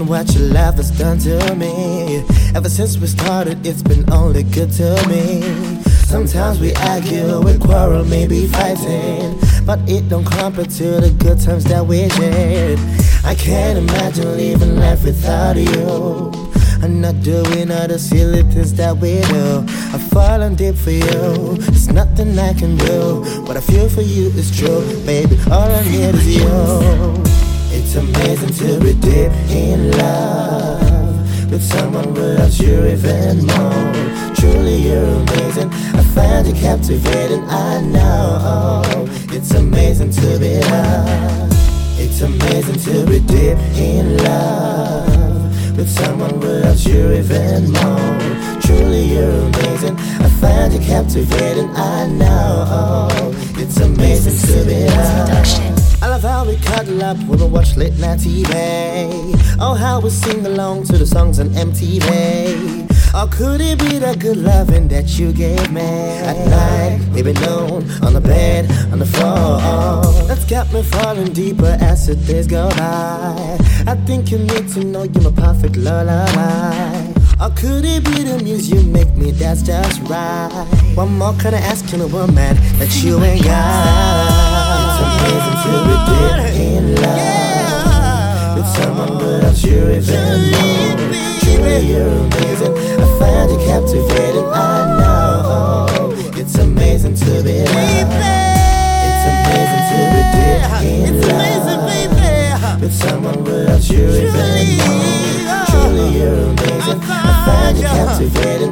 imagine what your love has done to me. Ever since we started, it's been only good to me. Sometimes we argue, we quarrel, maybe fighting, but it don't compare to the good times that we shared. I can't imagine living life without you. I'm not doing all the silly things that we do. I've fallen deep for you, there's nothing I can do. What I feel for you is true, baby, all I need is you. It's amazing to be deep in love with someone who loves you even more. Truly you're amazing, I find you captivating, I know. It's amazing to be loved. It's amazing to be deep in love with someone who loves you even more. Truly you're amazing, I find you captivating, I know. It's amazing to be loved. I love how we cuddle up when we watch late night TV. Oh, how we sing along to the songs on MTV. Or could it be the good loving that you gave me at night, maybe noon, on the bed, on the floor? That's got me falling deeper as the days go by. I think you need to know you're my perfect lullaby. Or could it be the music you make me, that's just right? What more can I ask in a woman that you ain't got? It's amazing to be deep in love with someone who loves you even more. Truly you're amazing, I find you captivating, I know. It's amazing to be loved. It's amazing to be deep in love with someone who loves you even more. Truly you're amazing, I find you captivating,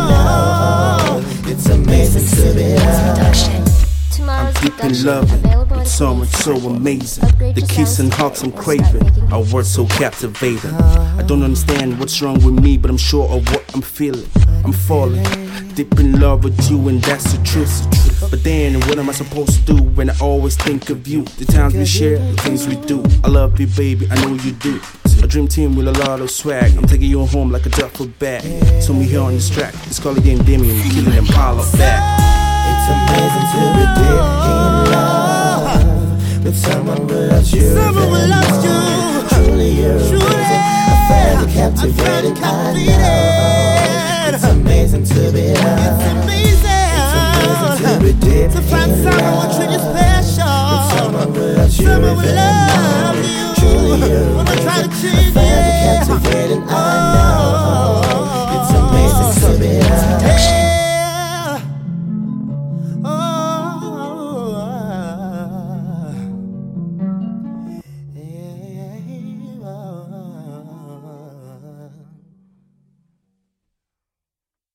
I know. It's amazing to be loved. I'm deep in love with someone so amazing. The kiss and hugs I'm craving, our words so captivating. I don't understand what's wrong with me, but I'm sure of what I'm feeling. I'm falling deep in love with you, and that's the truth. But then what am I supposed to do when I always think of you? The times we share, the things we do. I love you, baby, I know you do. A dream team with a lot of swag. I'm taking you home like a duffel bag. So me here on this track, it's called Game Demi, and killing them holler back. It's amazing to be deep in love with someone who loves you even more. Truly you're amazing, I find you captivating, I know. It's amazing to be loved. It's amazing to be deep in love with someone who loves you even more. Truly you're amazing, I find you captivating, I know.